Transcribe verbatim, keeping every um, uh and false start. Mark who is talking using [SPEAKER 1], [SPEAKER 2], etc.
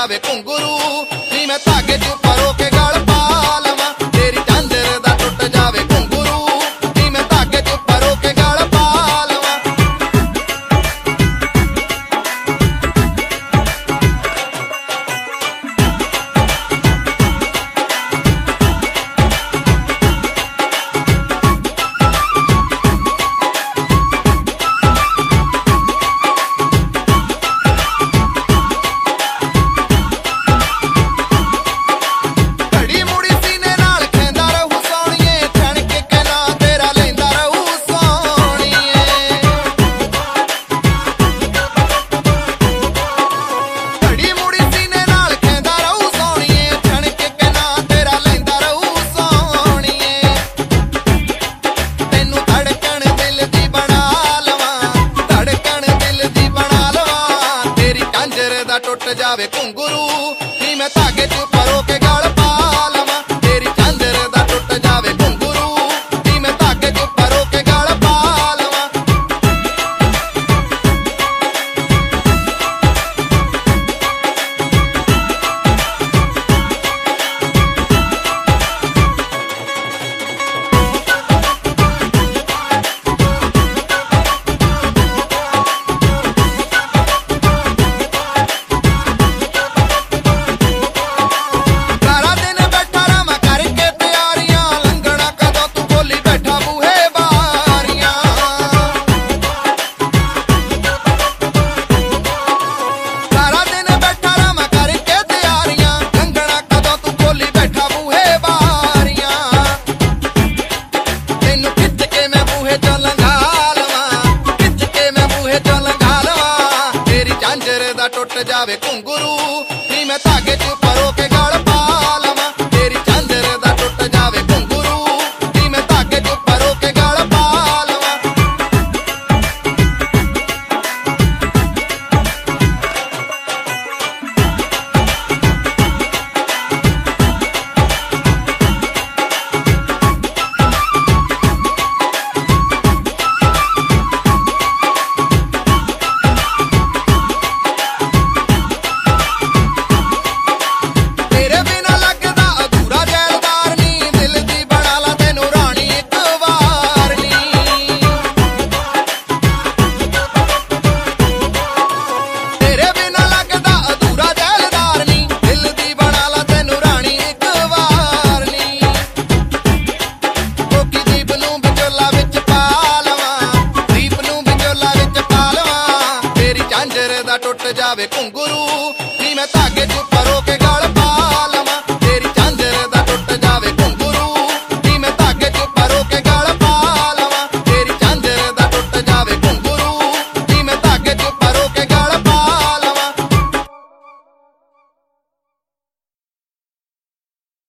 [SPEAKER 1] ਜਾਵੇ ਘੁੰਗਰੂ ਨੀ ਮੈਂ ਧਾਗੇ ਚ ਪਰੋ ਕੇ ਗਲ ਪਾ ਲਵਾਂ ਤੇਰੀ ਝਾਂਜਰ ਦਾ ਟੁੱਟ ਜਾਵੇ ਘੁੰਗਰੂ ਨੀ ਮੈਂ ਧਾਗੇ ਚ ਪਰੋ ਕੇ ਗਲ ਪਾ ਲਵਾਂ ਟੁੱਟ ਜਾਵੇ ਘੁੰਗਰੂ ਨੀ ਮੈਂ ਧਾਗੇ ਚ ਪਰੋ ਕੇ ਗਲ ਪਾ ਲਵਾਂ ਤੇਰੀ ਝਾਂਜਰ ਦਾ ਟੁੱਟ ਜਾਵੇ ਘੁੰਗਰੂ ਨੀ ਮੈਂ ਧਾਗੇ ਚ ਪਰੋ ਕੇ ਗਲ ਪਾ ਲਵਾਂ ਟੁੱਟ ਜਾਵੇ ਘੁੰਗਰੂ ਨੀ ਮੈਂ ਧਾਗੇ ਚ ਪਰੋ ਕੇ ਗਲ ਪਾ ਲਵਾਂ ਤੇਰੀ ਝਾਂਜਰ ਦਾ ਟੁੱਟ ਜਾਵੇ ਘੁੰਗਰੂ ਨੀ ਮੈਂ ਧਾਗੇ ਚ ਪਰੋ ਕੇ ਗਲ ਪਾ ਲਵਾਂ ਟੁੱਟ ਜਾਵੇ ਘੁੰਗਰੂ ਨੀ ਮੈਂ ਧਾਗੇ